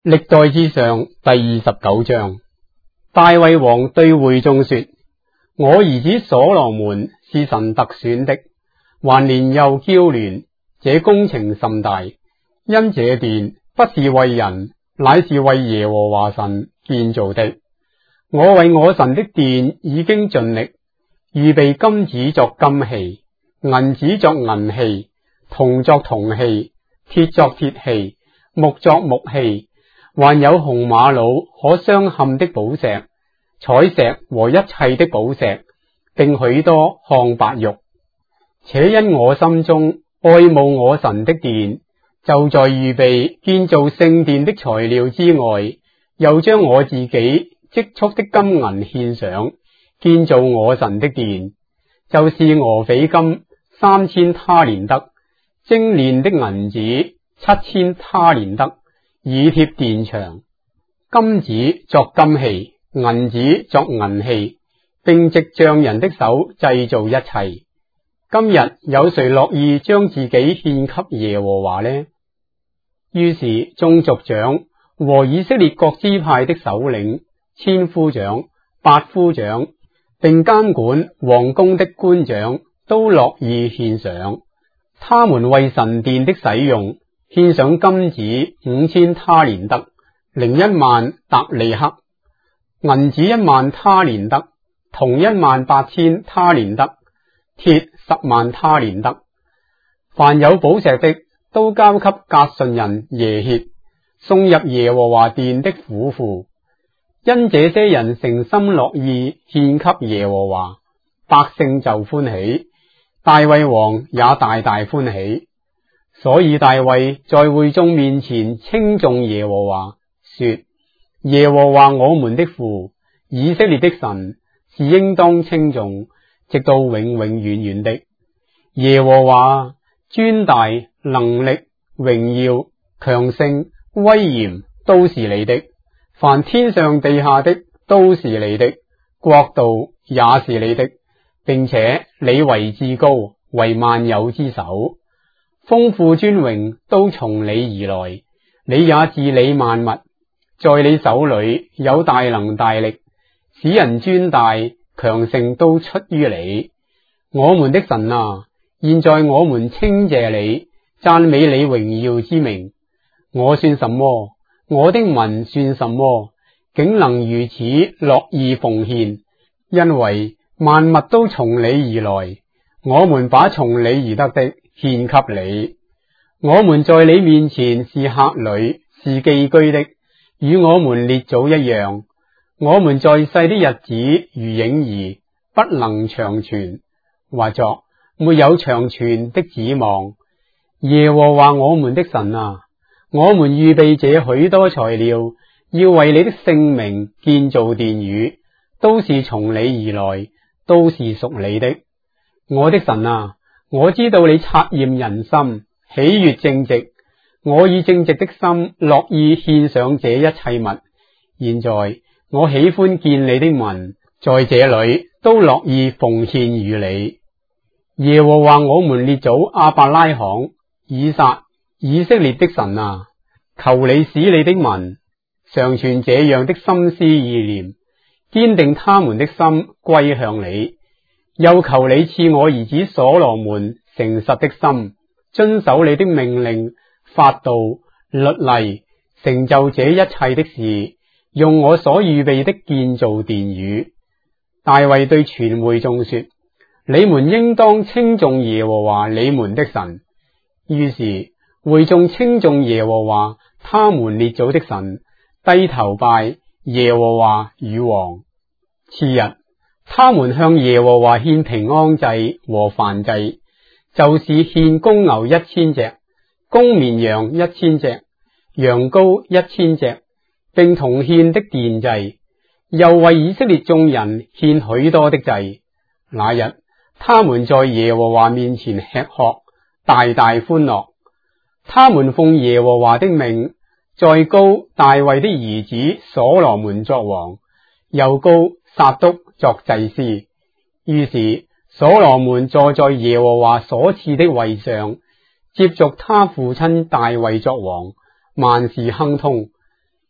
歷代志上第29章，大衛王對會眾說：我兒子所羅門是神特選的，還年幼嬌嫩，這工程甚大，因這殿不是為人，乃是為耶和華神建造的。我為我神的殿已經盡力，預備金子作金器，銀子作銀器，銅作銅器，鐵作鐵器，木作木器，還有紅瑪瑙可鑲嵌的寶石、彩石和一切的寶石，並許多項白玉。且因我心中愛慕我神的殿，就在預備建造聖殿的材料之外，又將我自己積蓄的金銀獻上，建造我神的殿，就是俄斐金3000他連得，精煉的銀子7000他連得，以貼殿牆，金子作金器，銀子作銀器，並藉匠人的手製造一切。今日有誰樂意將自己獻給耶和華呢？於是眾族長和以色列各支派的首領、千夫長、百夫長，並監管王宮的官長都樂意獻上。他們為神殿的使用獻上金子5000他連得，另10000特利克，銀子10000他連得，銅18000他連得，鐵100000他連得。凡有寶石的，都交給革順人耶歇，送入耶和華殿的府庫。因這些人誠心樂意獻給耶和華，百姓就歡喜，大衛王也大大歡喜。所以大衛在會眾面前稱頌耶和華，說：耶和華我們的父，以色列的神，是應當稱頌，直到永永遠遠的。耶和華尊大、能力、榮耀、強盛、威嚴都是你的，凡天上地下的都是你的，國度也是你的，並且你為至高，為萬有之首，豐富尊榮都從你而來，你也治理萬物，在你手裏有大能大力，使人尊大強盛都出於你。我們的神啊，現在我們稱謝你，讚美你榮耀之名。我算什麼？我的民算什麼？竟能如此樂意奉獻？因為萬物都從你而來，我們把從你而得的獻給你。我們在你面前是客旅，是寄居的，與我們列祖一樣。我們在世的日子如影兒，不能長存，或作沒有長存的指望。耶和華我們的神啊，我們預備這許多材料，要為你的聖名建造殿宇，都是從你而來，都是屬你的。我的神啊，我知道你察驗人心，喜悅正直，我以正直的心樂意獻上這一切物。現在我喜歡見你的民在這裏都樂意奉獻與你。耶和華我們列祖亞伯拉罕、以撒、以色列的神啊，求你使你的民常存這樣的心思意念，堅定他們的心歸向你。又求你賜我兒子所羅門誠實的心，遵守你的命令、法度、律例，成就這一切的事，用我所預備的建造殿宇。大衛對全會眾說：你們應當稱頌耶和華你們的神。於是會眾稱頌耶和華他們列祖的神，低頭拜耶和華與王。次日，他們向耶和華獻平安祭和燔祭，就是獻公牛1000隻，公綿羊1000隻，羊羔1000隻，並同獻的奠祭，又為以色列眾人獻許多的祭。那日，他們在耶和華面前吃喝，大大歡樂。他們奉耶和華的命，再膏大衛的兒子所羅門作王，又膏撒督作祭司。於是所羅門坐在耶和華所賜的位上，接續他父親大衛作王，萬事亨通。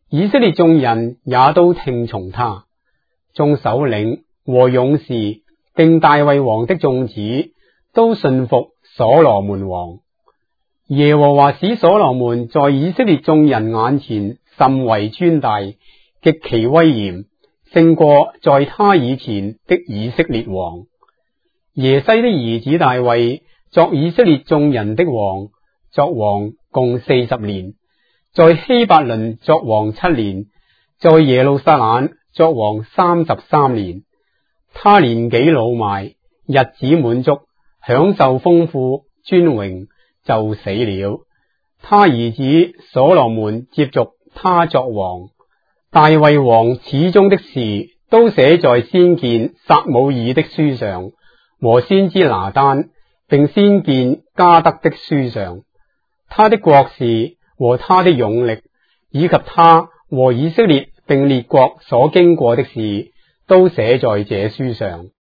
以色列眾人也都聽從他。眾首領和勇士並大衛王的眾子都信服所羅門王。耶和華使所羅門在以色列眾人眼前甚為尊大，極其威嚴，勝過在他以前的以色列王。耶西的兒子大衛作以色列眾人的王，作王共40年，在希伯倫作王7年，在耶路撒冷作王33年。他年紀老邁，日子滿足，享受豐富尊榮，就死了。他兒子所羅門接續他作王。大衛王始終的事都寫在先見撒母耳的書上，和先知拿單並先見加德的書上。他的國事和他的勇力，以及他和以色列並列國所經過的事，都寫在這書上。